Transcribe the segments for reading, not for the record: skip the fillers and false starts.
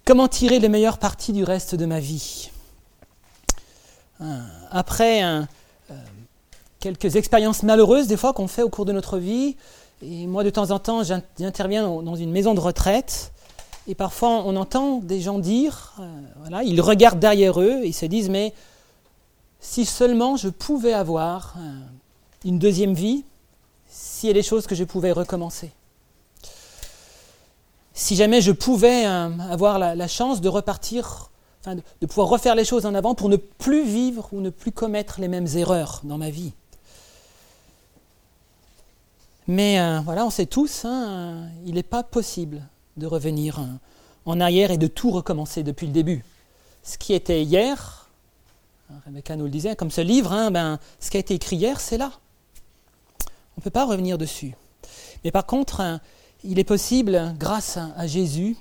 Comment tirer le meilleur parti du reste de ma vie ? Après quelques expériences malheureuses, des fois, qu'on fait au cours de notre vie, et moi, de temps en temps, j'interviens dans une maison de retraite, et parfois, on entend des gens dire, ils regardent derrière eux, et ils se disent, mais si seulement je pouvais avoir une deuxième vie, s'il y a des choses que je pouvais recommencer. Si jamais je pouvais avoir la chance de repartir, de pouvoir refaire les choses en avant pour ne plus vivre ou ne plus commettre les mêmes erreurs dans ma vie. Mais on sait tous, il n'est pas possible de revenir en arrière et de tout recommencer depuis le début. Ce qui était hier, Rebecca nous le disait, comme ce livre, ce qui a été écrit hier, c'est là. On ne peut pas revenir dessus. Mais par contre, il est possible, grâce à Jésus,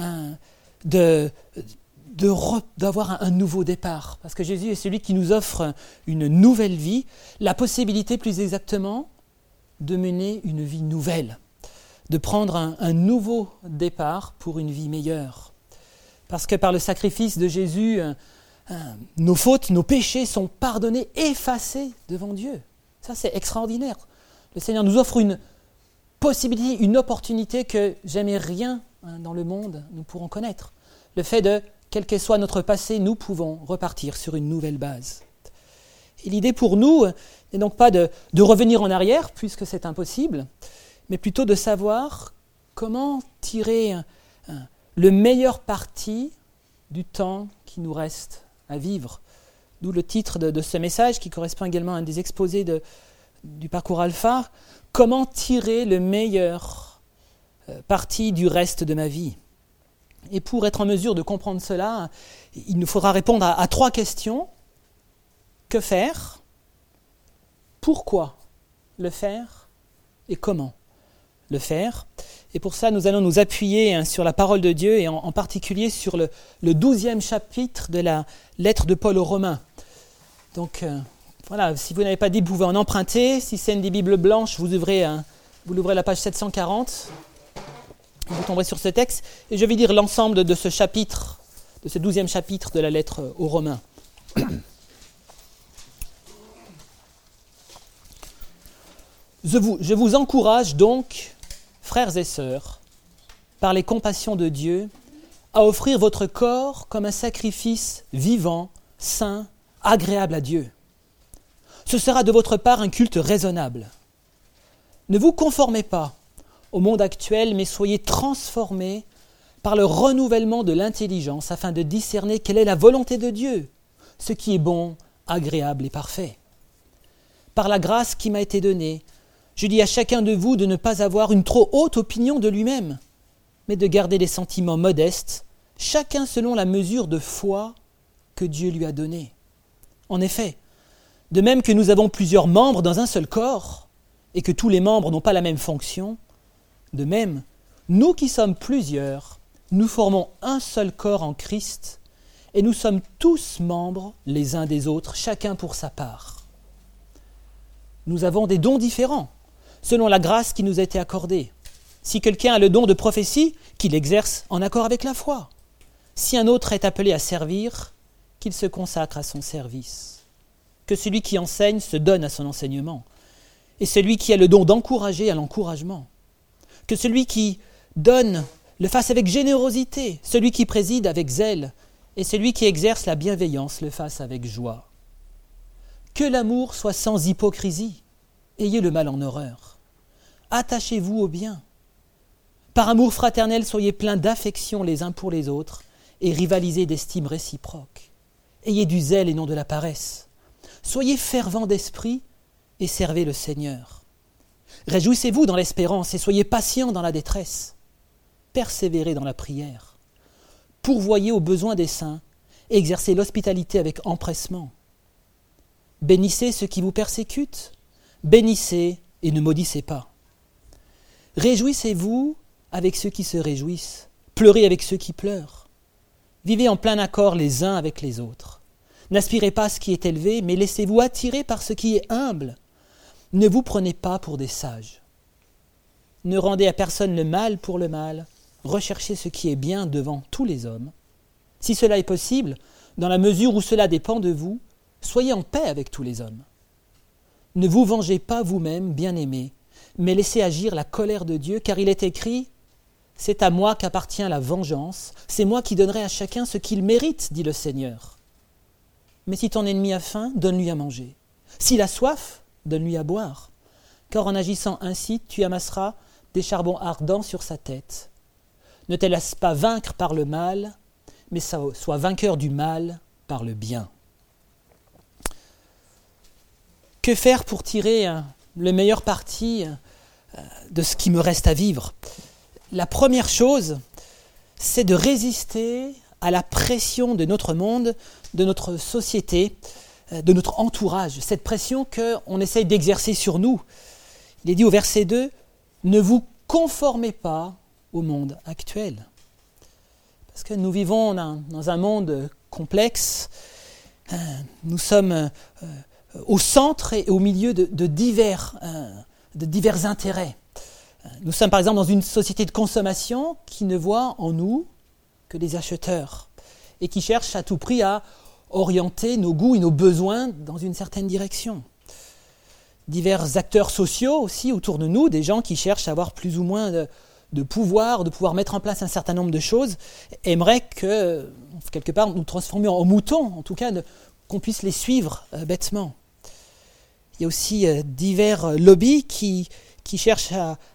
d'avoir un nouveau départ. Parce que Jésus est celui qui nous offre une nouvelle vie, la possibilité plus exactement de mener une vie nouvelle, de prendre un nouveau départ pour une vie meilleure. Parce que par le sacrifice de Jésus, nos fautes, nos péchés sont pardonnés, effacés devant Dieu. Ça, c'est extraordinaire. Le Seigneur nous offre une possibilité, une opportunité que jamais rien dans le monde nous pourrons connaître. Le fait de, quel que soit notre passé, nous pouvons repartir sur une nouvelle base. Et l'idée pour nous n'est donc pas de revenir en arrière, puisque c'est impossible, mais plutôt de savoir comment tirer le meilleur parti du temps qui nous reste à vivre. D'où le titre de ce message, qui correspond également à un des exposés du parcours Alpha, « Comment tirer le meilleur parti du reste de ma vie ?» Et pour être en mesure de comprendre cela, il nous faudra répondre à 3 questions. Que faire ? Pourquoi le faire ? Et comment le faire ? Et pour ça, nous allons nous appuyer sur la parole de Dieu et en particulier sur le 12e chapitre de la lettre de Paul aux Romains. Donc si vous n'avez pas dit, vous pouvez en emprunter. Si c'est une des Bibles blanches, vous l'ouvrez la page 740. Vous tomberez sur ce texte. Et je vais lire l'ensemble de ce chapitre, de ce 12e chapitre de la lettre aux Romains. Je vous encourage donc, frères et sœurs, par les compassions de Dieu, à offrir votre corps comme un sacrifice vivant, saint, agréable à Dieu. Ce sera de votre part un culte raisonnable. Ne vous conformez pas au monde actuel, mais soyez transformés par le renouvellement de l'intelligence afin de discerner quelle est la volonté de Dieu, ce qui est bon, agréable et parfait. Par la grâce qui m'a été donnée, je dis à chacun de vous de ne pas avoir une trop haute opinion de lui-même, mais de garder des sentiments modestes, chacun selon la mesure de foi que Dieu lui a donnée. En effet, de même que nous avons plusieurs membres dans un seul corps, et que tous les membres n'ont pas la même fonction, de même, nous qui sommes plusieurs, nous formons un seul corps en Christ, et nous sommes tous membres les uns des autres, chacun pour sa part. Nous avons des dons différents, selon la grâce qui nous a été accordée. Si quelqu'un a le don de prophétie, qu'il exerce en accord avec la foi. Si un autre est appelé à servir, qu'il se consacre à son service. Que celui qui enseigne se donne à son enseignement, et celui qui a le don d'encourager à l'encouragement. Que celui qui donne le fasse avec générosité, celui qui préside avec zèle, et celui qui exerce la bienveillance le fasse avec joie. Que l'amour soit sans hypocrisie, ayez le mal en horreur. Attachez-vous au bien. Par amour fraternel, soyez pleins d'affection les uns pour les autres, et rivalisez d'estime réciproque. Ayez du zèle et non de la paresse. Soyez fervents d'esprit et servez le Seigneur. Réjouissez-vous dans l'espérance et soyez patients dans la détresse. Persévérez dans la prière. Pourvoyez aux besoins des saints et exercez l'hospitalité avec empressement. Bénissez ceux qui vous persécutent. Bénissez et ne maudissez pas. Réjouissez-vous avec ceux qui se réjouissent. Pleurez avec ceux qui pleurent. Vivez en plein accord les uns avec les autres. N'aspirez pas à ce qui est élevé, mais laissez-vous attirer par ce qui est humble. Ne vous prenez pas pour des sages. Ne rendez à personne le mal pour le mal, rechercher ce qui est bien devant tous les hommes. Si cela est possible, dans la mesure où cela dépend de vous, soyez en paix avec tous les hommes. Ne vous vengez pas vous-même, bien-aimés, mais laissez agir la colère de Dieu, car il est écrit « C'est à moi qu'appartient la vengeance, c'est moi qui donnerai à chacun ce qu'il mérite, dit le Seigneur. Mais si ton ennemi a faim, donne-lui à manger. S'il a soif, donne-lui à boire. Car en agissant ainsi, tu amasseras des charbons ardents sur sa tête. Ne te laisse pas vaincre par le mal, mais sois vainqueur du mal par le bien. » Que faire pour tirer le meilleur parti de ce qui me reste à vivre ? La première chose, c'est de résister à la pression de notre monde, de notre société, de notre entourage, cette pression qu'on essaye d'exercer sur nous. Il est dit au verset 2, « Ne vous conformez pas au monde actuel. » Parce que nous vivons dans un monde complexe, nous sommes au centre et au milieu de divers intérêts. Nous sommes par exemple dans une société de consommation qui ne voit en nous que des acheteurs et qui cherche à tout prix à orienter nos goûts et nos besoins dans une certaine direction. Divers acteurs sociaux aussi autour de nous, des gens qui cherchent à avoir plus ou moins de pouvoir mettre en place un certain nombre de choses, aimeraient que, quelque part, nous transformions en moutons, en tout cas, qu'on puisse les suivre bêtement. Il y a aussi divers lobbies qui cherchent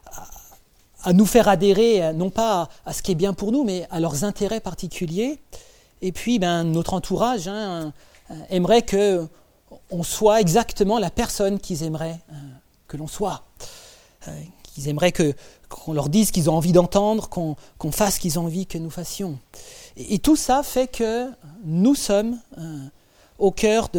à nous faire adhérer, non pas à ce qui est bien pour nous, mais à leurs intérêts particuliers. Et puis, notre entourage aimerait qu'on soit exactement la personne qu'ils aimeraient que l'on soit. Qu'ils aimeraient qu'on leur dise ce qu'ils ont envie d'entendre, qu'on fasse ce qu'ils ont envie que nous fassions. Et tout ça fait que nous sommes au cœur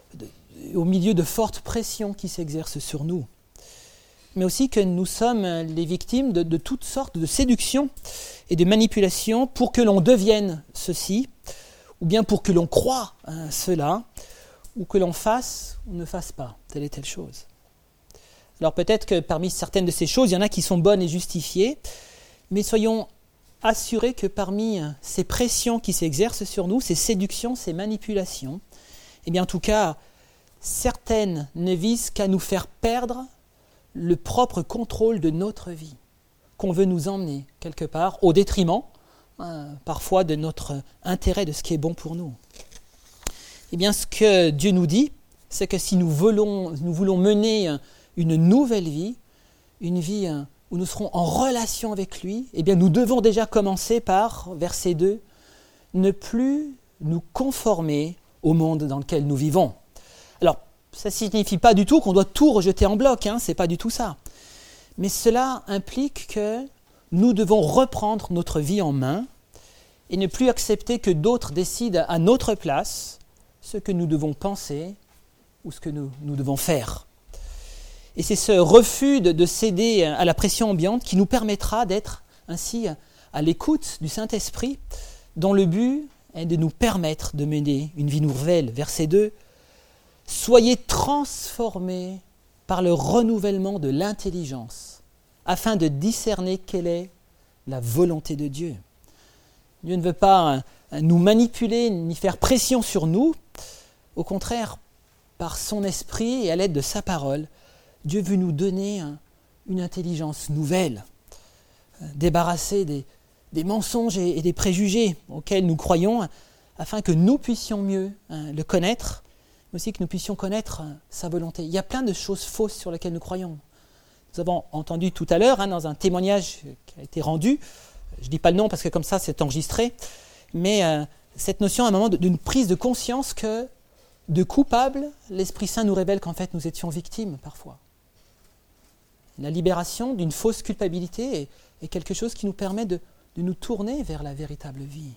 au milieu de fortes pressions qui s'exercent sur nous. Mais aussi que nous sommes les victimes de toutes sortes de séductions et de manipulations pour que l'on devienne ceci, ou bien pour que l'on croie cela, ou que l'on fasse ou ne fasse pas telle et telle chose. Alors peut-être que parmi certaines de ces choses, il y en a qui sont bonnes et justifiées, mais soyons assurés que parmi ces pressions qui s'exercent sur nous, ces séductions, ces manipulations, eh bien en tout cas, certaines ne visent qu'à nous faire perdre le propre contrôle de notre vie, qu'on veut nous emmener quelque part au détriment parfois de notre intérêt, de ce qui est bon pour nous. Eh bien ce que Dieu nous dit, c'est que si nous voulons mener une nouvelle vie, une vie où nous serons en relation avec lui, eh bien nous devons déjà commencer par, verset 2, ne plus nous conformer au monde dans lequel nous vivons. Alors, ça ne signifie pas du tout qu'on doit tout rejeter en bloc, c'est pas du tout ça. Mais cela implique que nous devons reprendre notre vie en main et ne plus accepter que d'autres décident à notre place ce que nous devons penser ou ce que nous devons faire. Et c'est ce refus de céder à la pression ambiante qui nous permettra d'être ainsi à l'écoute du Saint-Esprit, dont le but est de nous permettre de mener une vie nouvelle. Verset 2, « Soyez transformés par le renouvellement de l'intelligence, afin de discerner quelle est la volonté de Dieu. » Dieu ne veut pas nous manipuler ni faire pression sur nous. Au contraire, par son esprit et à l'aide de sa parole, Dieu veut nous donner une intelligence nouvelle, débarrasser des mensonges et des préjugés auxquels nous croyons, afin que nous puissions mieux le connaître, mais aussi que nous puissions connaître sa volonté. Il y a plein de choses fausses sur lesquelles nous croyons. Nous avons entendu tout à l'heure, dans un témoignage qui a été rendu, je ne dis pas le nom parce que comme ça c'est enregistré, mais cette notion à un moment d'une prise de conscience que de coupable, l'Esprit Saint nous révèle qu'en fait nous étions victimes parfois. La libération d'une fausse culpabilité est quelque chose qui nous permet de nous tourner vers la véritable vie.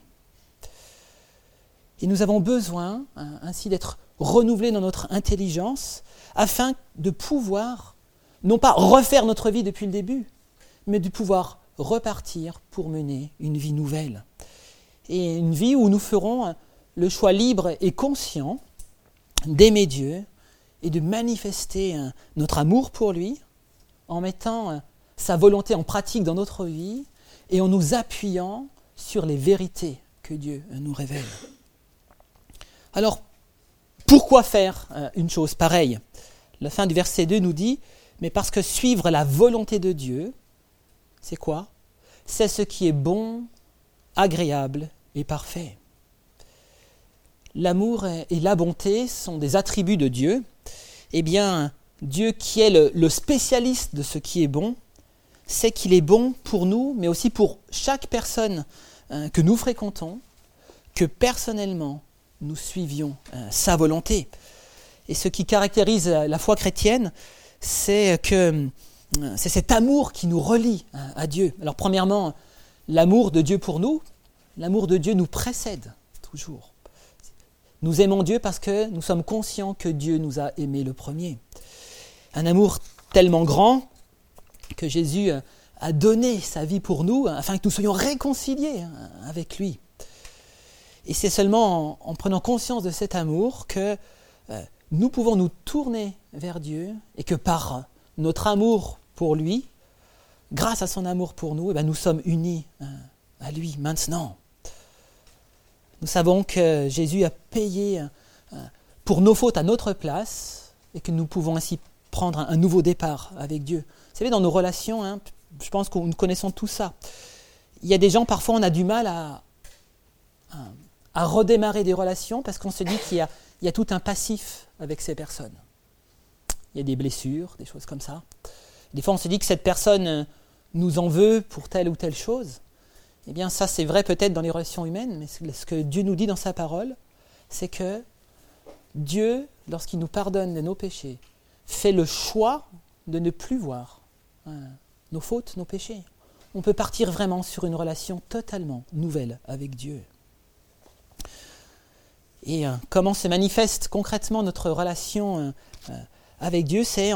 Et nous avons besoin ainsi d'être renouvelés dans notre intelligence afin de pouvoir, non pas refaire notre vie depuis le début, mais de pouvoir repartir pour mener une vie nouvelle. Et une vie où nous ferons le choix libre et conscient d'aimer Dieu et de manifester notre amour pour lui en mettant sa volonté en pratique dans notre vie, et en nous appuyant sur les vérités que Dieu nous révèle. Alors, pourquoi faire une chose pareille ? La fin du verset 2 nous dit « Mais parce que suivre la volonté de Dieu, c'est quoi ? C'est ce qui est bon, agréable et parfait. » L'amour et la bonté sont des attributs de Dieu. Eh bien, Dieu qui est le spécialiste de ce qui est bon, sait qu'il est bon pour nous, mais aussi pour chaque personne que nous fréquentons, que personnellement nous suivions sa volonté. Et ce qui caractérise la foi chrétienne, c'est cet amour qui nous relie à Dieu. Alors premièrement, l'amour de Dieu pour nous, l'amour de Dieu nous précède toujours. Nous aimons Dieu parce que nous sommes conscients que Dieu nous a aimés le premier. Un amour tellement grand que Jésus a donné sa vie pour nous afin que nous soyons réconciliés avec lui. Et c'est seulement en prenant conscience de cet amour que nous pouvons nous tourner vers Dieu et que par notre amour pour lui, grâce à son amour pour nous, nous sommes unis à lui maintenant. Nous savons que Jésus a payé pour nos fautes à notre place et que nous pouvons ainsi prendre un nouveau départ avec Dieu. Vous savez, dans nos relations, je pense que nous connaissons tout ça. Il y a des gens, parfois, on a du mal à redémarrer des relations parce qu'on se dit qu'il y a tout un passif avec ces personnes. Il y a des blessures, des choses comme ça. Des fois, on se dit que cette personne nous en veut pour telle ou telle chose. Eh bien, ça, c'est vrai peut-être dans les relations humaines, mais ce que Dieu nous dit dans sa parole, c'est que Dieu, lorsqu'il nous pardonne de nos péchés, fait le choix de ne plus voir nos fautes, nos péchés. On peut partir vraiment sur une relation totalement nouvelle avec Dieu. Et comment se manifeste concrètement notre relation avec Dieu ? C'est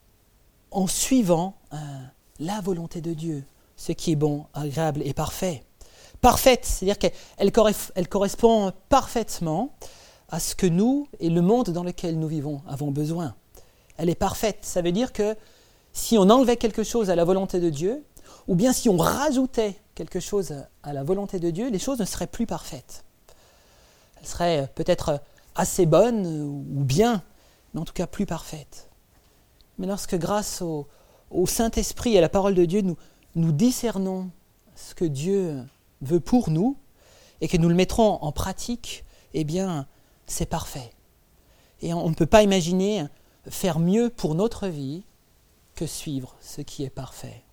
en suivant la volonté de Dieu, ce qui est bon, agréable et parfait. Parfaite, c'est-à-dire qu'elle correspond parfaitement à ce que nous et le monde dans lequel nous vivons avons besoin. Elle est parfaite, ça veut dire que si on enlevait quelque chose à la volonté de Dieu, ou bien si on rajoutait quelque chose à la volonté de Dieu, les choses ne seraient plus parfaites. Elles seraient peut-être assez bonnes ou bien, mais en tout cas plus parfaites. Mais lorsque grâce au Saint-Esprit et à la parole de Dieu, nous discernons ce que Dieu veut pour nous et que nous le mettrons en pratique, eh bien, c'est parfait. Et on ne peut pas imaginer faire mieux pour notre vie que suivre ce qui est parfait.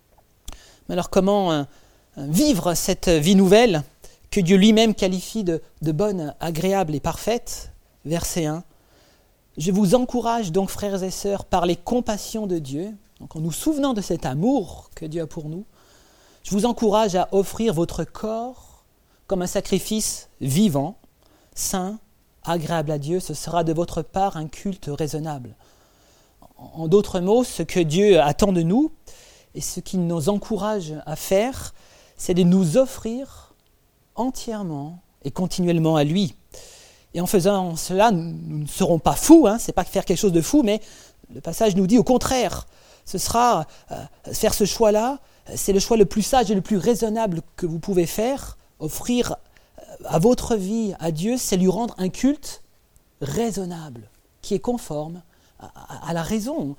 Mais alors comment vivre cette vie nouvelle que Dieu lui-même qualifie de bonne, agréable et parfaite ? Verset 1. Je vous encourage donc, frères et sœurs, par les compassions de Dieu, donc en nous souvenant de cet amour que Dieu a pour nous, je vous encourage à offrir votre corps comme un sacrifice vivant, saint, agréable à Dieu. Ce sera de votre part un culte raisonnable. En d'autres mots, ce que Dieu attend de nous et ce qu'il nous encourage à faire, c'est de nous offrir entièrement et continuellement à lui. Et en faisant cela, nous ne serons pas fous, c'est pas faire quelque chose de fou, mais le passage nous dit au contraire, ce sera faire ce choix-là, c'est le choix le plus sage et le plus raisonnable que vous pouvez faire. Offrir à votre vie à Dieu, c'est lui rendre un culte raisonnable, qui est conforme à la raison,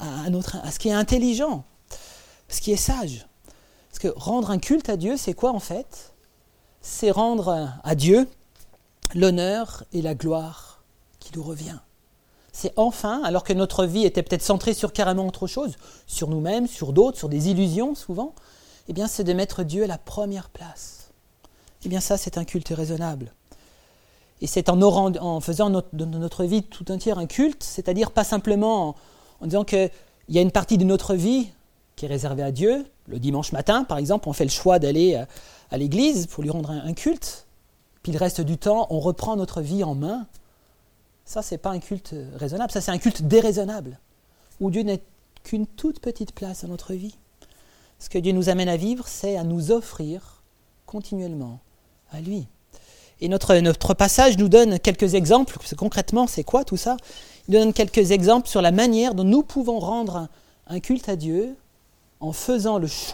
à ce qui est intelligent, ce qui est sage. Parce que rendre un culte à Dieu, c'est quoi en fait ? C'est rendre à Dieu l'honneur et la gloire qui lui revient. C'est enfin, alors que notre vie était peut-être centrée sur carrément autre chose, sur nous-mêmes, sur d'autres, sur des illusions souvent, eh bien c'est de mettre Dieu à la première place. Eh bien ça, c'est un culte raisonnable. Et c'est en faisant de notre vie tout entière un culte, c'est-à-dire pas simplement en disant qu'il y a une partie de notre vie qui est réservée à Dieu. Le dimanche matin, par exemple, on fait le choix d'aller à l'église pour lui rendre un culte. Puis le reste du temps, on reprend notre vie en main. Ça, c'est pas un culte raisonnable, ça c'est un culte déraisonnable, où Dieu n'est qu'une toute petite place dans notre vie. Ce que Dieu nous amène à vivre, c'est à nous offrir continuellement à lui. Et notre passage nous donne quelques exemples, concrètement c'est quoi tout ça ? Il donne quelques exemples sur la manière dont nous pouvons rendre un culte à Dieu en faisant le choix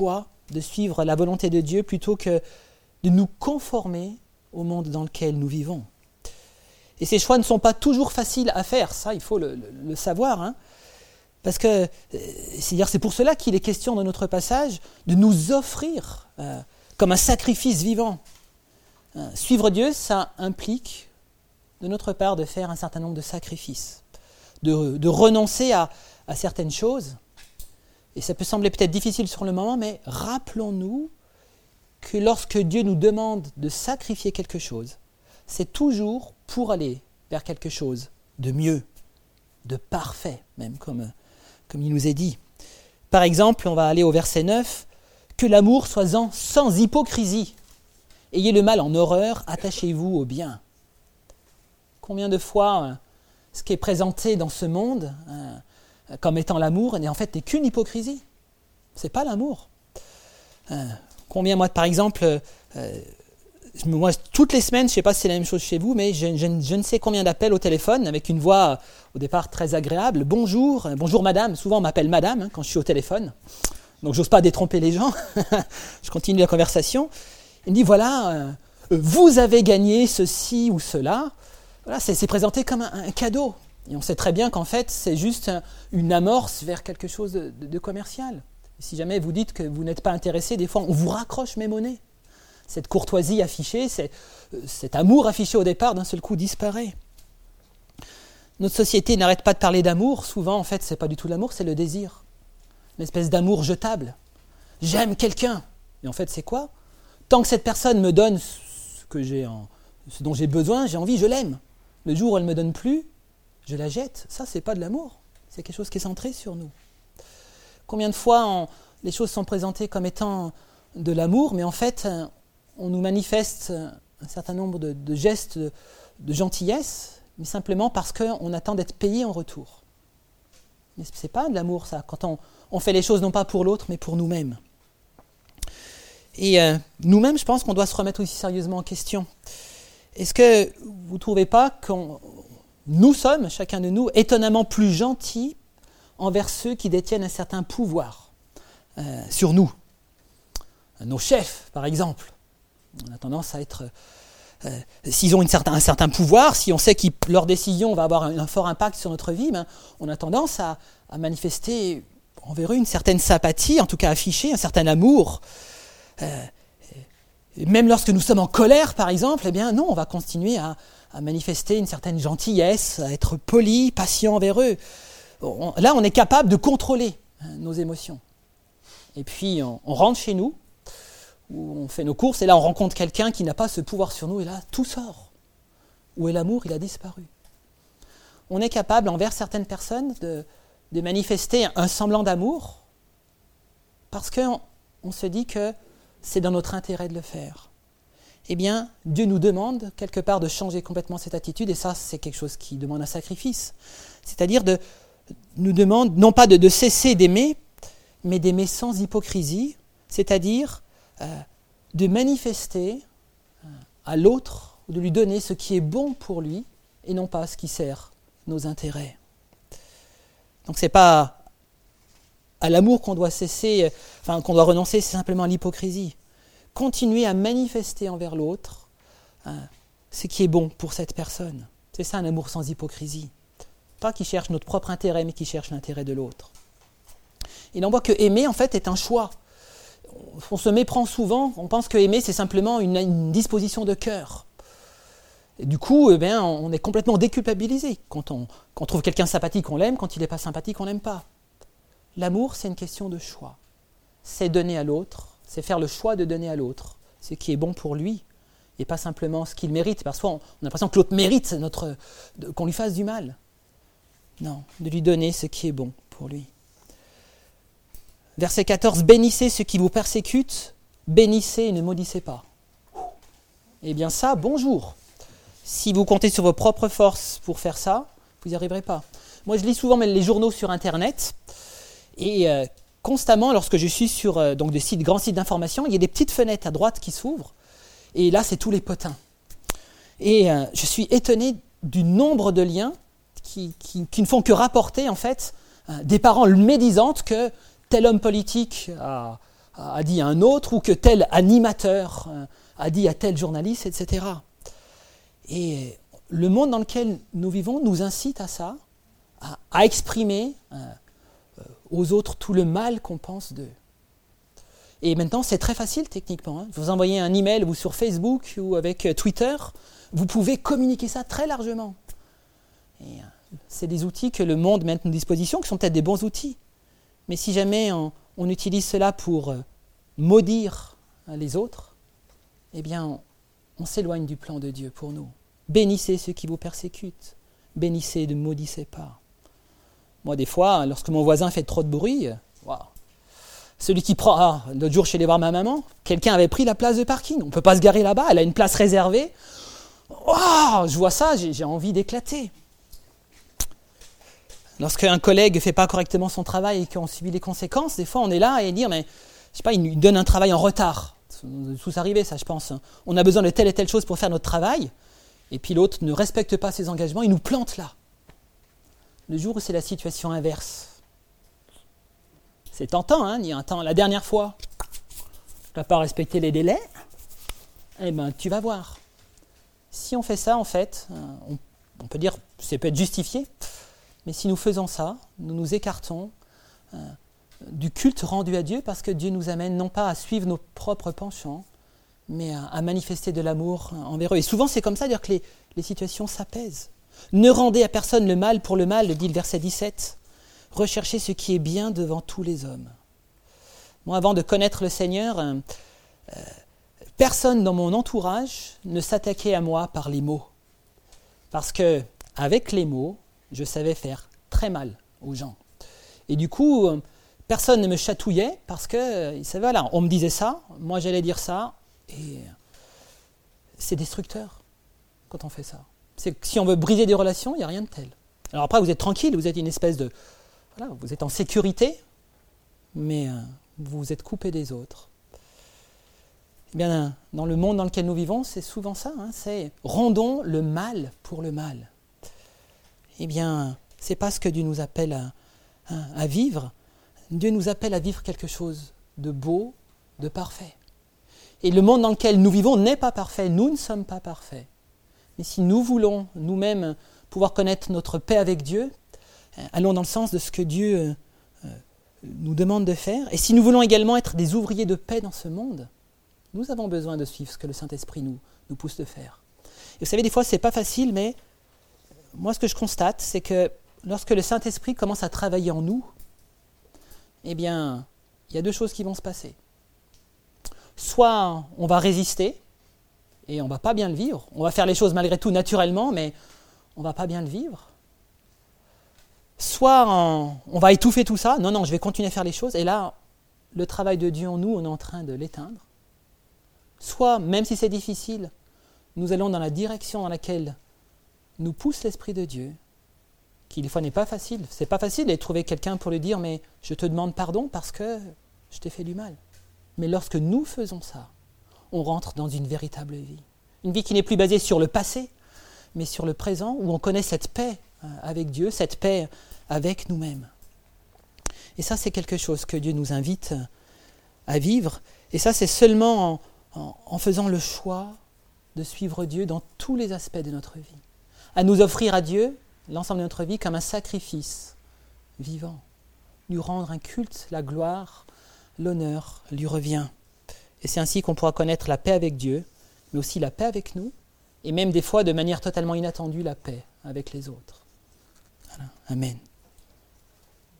de suivre la volonté de Dieu plutôt que de nous conformer au monde dans lequel nous vivons. Et ces choix ne sont pas toujours faciles à faire, ça il faut le savoir, hein. Parce que c'est pour cela qu'il est question dans notre passage de nous offrir comme un sacrifice vivant. Suivre Dieu, ça implique de notre part de faire un certain nombre de sacrifices, de renoncer à certaines choses. Et ça peut sembler peut-être difficile sur le moment, mais rappelons-nous que lorsque Dieu nous demande de sacrifier quelque chose, c'est toujours pour aller vers quelque chose de mieux, de parfait, même comme il nous est dit. Par exemple, on va aller au verset 9, « Que l'amour soit sans hypocrisie. Ayez le mal en horreur, attachez-vous au bien. » Combien de fois ce qui est présenté dans ce monde comme étant l'amour n'est en fait qu'une hypocrisie. C'est pas l'amour. Combien, moi, par exemple, moi, toutes les semaines, je ne sais pas si c'est la même chose chez vous, mais je ne sais combien d'appels au téléphone avec une voix au départ très agréable. Bonjour madame. Souvent on m'appelle madame quand je suis au téléphone. Donc j'ose pas détromper les gens. Je continue la conversation. Il me dit voilà, vous avez gagné ceci ou cela. Voilà, c'est présenté comme un cadeau. Et on sait très bien qu'en fait c'est juste une amorce vers quelque chose de commercial. Et si jamais vous dites que vous n'êtes pas intéressé, des fois on vous raccroche même au nez. Cette courtoisie affichée, cet amour affiché au départ, d'un seul coup disparaît. Notre société n'arrête pas de parler d'amour. Souvent, en fait, ce n'est pas du tout l'amour, c'est le désir. Une espèce d'amour jetable. J'aime quelqu'un. Et en fait, c'est quoi ? Tant que cette personne me donne ce dont j'ai besoin, j'ai envie, je l'aime. Le jour où elle ne me donne plus, je la jette. Ça, ce n'est pas de l'amour. C'est quelque chose qui est centré sur nous. Combien de fois les choses sont présentées comme étant de l'amour, mais en fait, on nous manifeste un certain nombre de gestes de gentillesse, mais simplement parce qu'on attend d'être payé en retour. Mais ce n'est pas de l'amour, ça, quand on fait les choses non pas pour l'autre, mais pour nous-mêmes. Et nous-mêmes, je pense qu'on doit se remettre aussi sérieusement en question. Est-ce que vous ne trouvez pas que nous sommes, chacun de nous, étonnamment plus gentils envers ceux qui détiennent un certain pouvoir sur nous ? Nos chefs, par exemple. On a tendance à être... s'ils ont un certain pouvoir, si on sait que leur décision va avoir un fort impact sur notre vie, on a tendance à manifester envers eux une certaine sympathie, en tout cas afficher un certain amour. Même lorsque nous sommes en colère, par exemple, eh bien non, on va continuer à manifester une certaine gentillesse, à être poli, patient envers eux. Là, on est capable de contrôler nos émotions. Et puis, on rentre chez nous, où on fait nos courses, et là on rencontre quelqu'un qui n'a pas ce pouvoir sur nous, et là tout sort. Où est l'amour ? Il a disparu. On est capable envers certaines personnes de manifester un semblant d'amour parce qu'on se dit que c'est dans notre intérêt de le faire. Eh bien, Dieu nous demande quelque part de changer complètement cette attitude, et ça c'est quelque chose qui demande un sacrifice. C'est-à-dire nous demande non pas de cesser d'aimer, mais d'aimer sans hypocrisie, c'est-à-dire de manifester à l'autre, ou de lui donner ce qui est bon pour lui, et non pas ce qui sert nos intérêts. Donc c'est pas à l'amour qu'on doit qu'on doit renoncer, c'est simplement à l'hypocrisie. Continuer à manifester envers l'autre ce qui est bon pour cette personne. C'est ça un amour sans hypocrisie. Pas qui cherche notre propre intérêt, mais qui cherche l'intérêt de l'autre. Et on voit que aimer, en fait, est un choix. On se méprend souvent, on pense que aimer, c'est simplement une disposition de cœur. Et du coup, on est complètement déculpabilisé. Quand on trouve quelqu'un sympathique, on l'aime. Quand il n'est pas sympathique, on l'aime pas. L'amour, c'est une question de choix. C'est donner à l'autre, c'est faire le choix de donner à l'autre ce qui est bon pour lui, et pas simplement ce qu'il mérite. Parfois, on a l'impression que l'autre mérite qu'on lui fasse du mal. Non, de lui donner ce qui est bon pour lui. Verset 14, « Bénissez ceux qui vous persécutent, bénissez et ne maudissez pas. » Eh bien ça, bonjour. Si vous comptez sur vos propres forces pour faire ça, vous n'y arriverez pas. Moi, je lis souvent les journaux sur Internet, et constamment, lorsque je suis sur des grands sites d'information, il y a des petites fenêtres à droite qui s'ouvrent, et là, c'est tous les potins. Et je suis étonné du nombre de liens qui ne font que rapporter, en fait, des paroles médisantes que tel homme politique a a dit à un autre, ou que tel animateur a dit à tel journaliste, etc. Et le monde dans lequel nous vivons nous incite à ça, à exprimer aux autres tout le mal qu'on pense d'eux. Et maintenant, c'est très facile techniquement. Vous envoyez un email ou sur Facebook ou avec Twitter, vous pouvez communiquer ça très largement. Et c'est des outils que le monde met à notre disposition, qui sont peut-être des bons outils. Mais si jamais on utilise cela pour maudire les autres, eh bien, on s'éloigne du plan de Dieu pour nous. Bénissez ceux qui vous persécutent. Bénissez, ne maudissez pas. Moi, des fois, lorsque mon voisin fait trop de bruit, waouh. Celui qui prend... l'autre jour, je suis allé voir ma maman, quelqu'un avait pris la place de parking. On ne peut pas se garer là-bas, elle a une place réservée. Waouh, je vois ça, j'ai envie d'éclater. Lorsqu'un collègue ne fait pas correctement son travail et qu'on subit les conséquences, des fois, on est là et dire, mais, je sais pas, il nous donne un travail en retard. C'est tous arrivé, ça, je pense. On a besoin de telle et telle chose pour faire notre travail, et puis l'autre ne respecte pas ses engagements, il nous plante là. Le jour où c'est la situation inverse, c'est tentant, hein, dire, attends, la dernière fois, tu n'as pas respecté les délais, eh bien, tu vas voir. Si on fait ça, en fait, on peut dire, ça peut être justifié, mais si nous faisons ça, nous nous écartons du culte rendu à Dieu, parce que Dieu nous amène non pas à suivre nos propres penchants, mais à manifester de l'amour envers eux. Et souvent, c'est comme ça, dire que les situations s'apaisent. Ne rendez à personne le mal pour le mal, le dit le verset 17. Recherchez ce qui est bien devant tous les hommes. Moi, avant de connaître le Seigneur, personne dans mon entourage ne s'attaquait à moi par les mots. Parce que, avec les mots, je savais faire très mal aux gens. Et du coup, personne ne me chatouillait parce que, il savait, voilà, on me disait ça, moi j'allais dire ça, et c'est destructeur quand on fait ça. C'est que si on veut briser des relations, il n'y a rien de tel. Alors après, vous êtes tranquille, vous êtes une espèce de... Voilà, vous êtes en sécurité, mais vous vous êtes coupé des autres. Eh bien, dans le monde dans lequel nous vivons, c'est souvent ça, hein, c'est rendons le mal pour le mal. Eh bien, c'est pas ce que Dieu nous appelle à vivre. Dieu nous appelle à vivre quelque chose de beau, de parfait. Et le monde dans lequel nous vivons n'est pas parfait, nous ne sommes pas parfaits. Mais si nous voulons nous-mêmes pouvoir connaître notre paix avec Dieu, allons dans le sens de ce que Dieu nous demande de faire. Et si nous voulons également être des ouvriers de paix dans ce monde, nous avons besoin de suivre ce que le Saint-Esprit nous pousse de faire. Et vous savez, des fois, ce n'est pas facile, mais moi, ce que je constate, c'est que lorsque le Saint-Esprit commence à travailler en nous, eh bien, il y a deux choses qui vont se passer. Soit on va résister, et on ne va pas bien le vivre. On va faire les choses malgré tout naturellement, mais on ne va pas bien le vivre. Soit on va étouffer tout ça. Non, je vais continuer à faire les choses. Et là, le travail de Dieu en nous, on est en train de l'éteindre. Soit, même si c'est difficile, nous allons dans la direction dans laquelle nous pousse l'Esprit de Dieu, qui des fois n'est pas facile. C'est pas facile de trouver quelqu'un pour lui dire « mais je te demande pardon parce que je t'ai fait du mal ». Mais lorsque nous faisons ça, on rentre dans une véritable vie. Une vie qui n'est plus basée sur le passé, mais sur le présent, où on connaît cette paix avec Dieu, cette paix avec nous-mêmes. Et ça, c'est quelque chose que Dieu nous invite à vivre. Et ça, c'est seulement en faisant le choix de suivre Dieu dans tous les aspects de notre vie. À nous offrir à Dieu l'ensemble de notre vie comme un sacrifice vivant. Lui rendre un culte, la gloire, l'honneur lui revient. Et c'est ainsi qu'on pourra connaître la paix avec Dieu, mais aussi la paix avec nous, et même des fois de manière totalement inattendue, la paix avec les autres. Voilà. Amen.